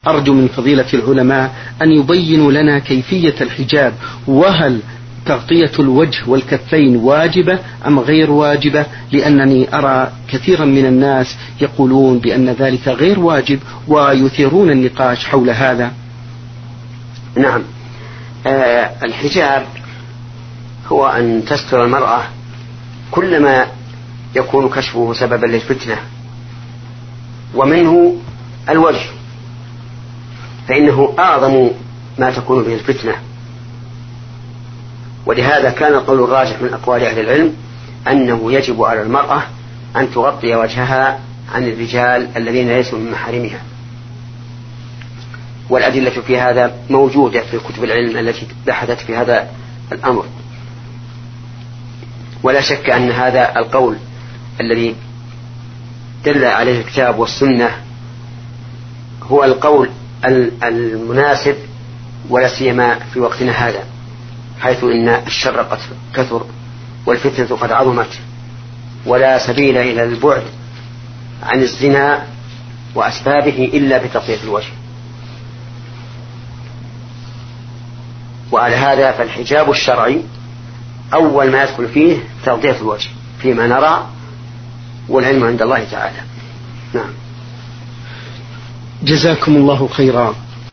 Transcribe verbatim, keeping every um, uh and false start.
أرجو من فضيلة العلماء أن يبينوا لنا كيفية الحجاب، وهل تغطية الوجه والكفين واجبة أم غير واجبة؟ لأنني أرى كثيرا من الناس يقولون بأن ذلك غير واجب ويثيرون النقاش حول هذا. نعم، آه الحجاب هو أن تستر المرأة كلما يكون كشفه سببا للفتنة، ومنه الوجه، فإنه أعظم ما تكون به الفتنة. ولهذا كان القول الراجح من أقوال أهل العلم أنه يجب على المرأة أن تغطي وجهها عن الرجال الذين ليسوا من محارمها، والأدلة في هذا موجودة في كتب العلم التي بحثت في هذا الأمر. ولا شك أن هذا القول الذي دل عليه الكتاب والسنة هو القول المناسب، ولا سيما في وقتنا هذا، حيث إن الشر قد كثر والفتنة قد عظمت، ولا سبيل إلى البعد عن الزنا وأسبابه إلا بتغطية الوجه. وعلى هذا فالحجاب الشرعي أول ما يدخل فيه تغطية الوجه فيما نرى، والعلم عند الله تعالى. نعم. جزاكم الله خيرا.